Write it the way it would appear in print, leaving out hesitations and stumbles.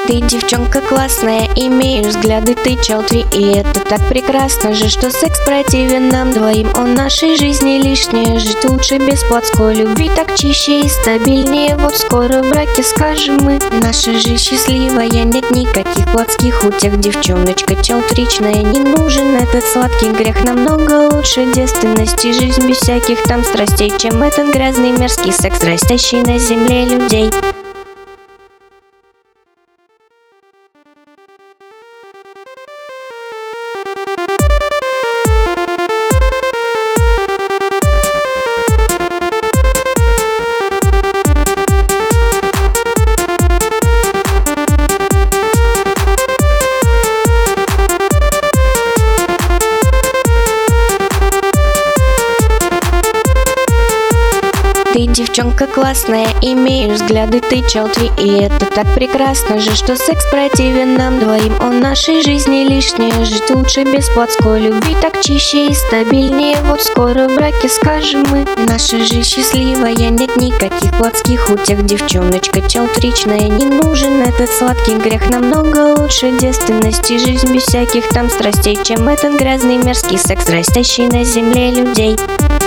Ты девчонка классная, имеешь взгляды, ты челтри. И это так прекрасно же, что секс противен нам двоим. Он нашей жизни лишнее, жить лучше без плотской любви. Так чище и стабильнее, вот скоро в браке скажем мы. Наша жизнь счастливая, нет никаких плотских утех. Девчоночка челтричная, не нужен этот сладкий грех. Намного лучше девственности, жизнь без всяких там страстей, чем этот грязный мерзкий секс, растящий на земле людей. Ты девчонка классная, имеешь взгляды, ты челтри. И это так прекрасно же, что секс противен нам двоим. Он нашей жизни лишнее, жить лучше без плотской любви. Так чище и стабильнее, вот скоро в браке скажем мы. Наша жизнь счастливая, нет никаких плотских утех. Девчоночка челтричная, не нужен этот сладкий грех. Намного лучше девственности, жизнь без всяких там страстей, чем этот грязный мерзкий секс, растящий на земле людей.